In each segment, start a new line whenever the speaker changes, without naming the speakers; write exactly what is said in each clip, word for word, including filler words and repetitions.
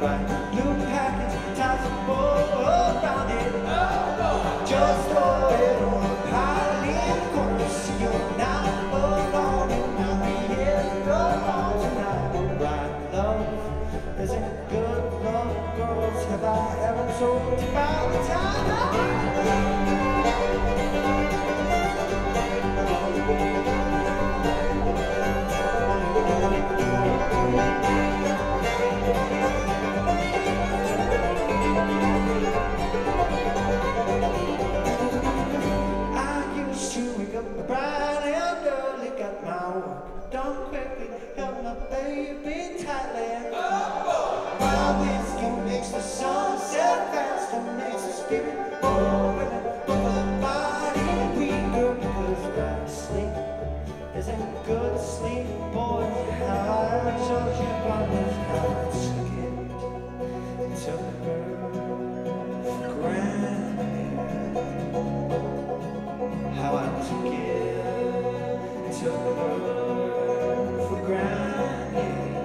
right. Blue package, ties of bow around it. Just throw it on a pile in the corner. See you're not alone, and I'll be here alone tonight. Right, love isn't good. Love, girls, have I ever told you about the time? Bright and early, got my work done quickly, held my baby tightly. My whiskey makes the sun set fast and makes the spirit more willing, but the body weaker because right sleep isn't good sleep, boy. How I told you about this, how I took it, took her for granted. How I took it, took her for granted.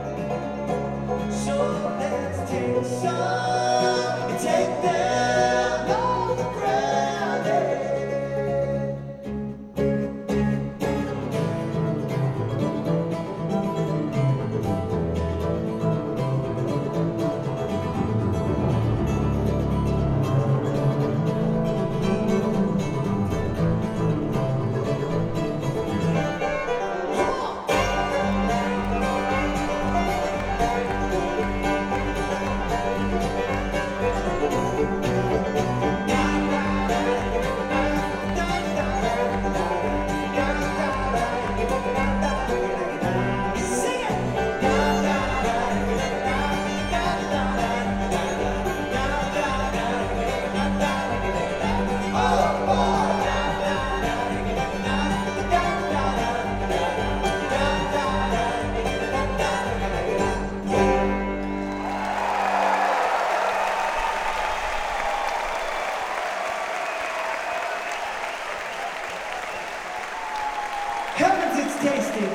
So let's take some and take them all for granted. Heavens, it's tasty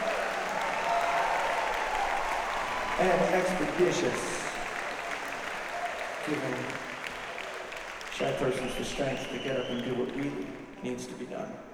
and expeditious, giving shy persons the strength to get up and do what really needs to be done.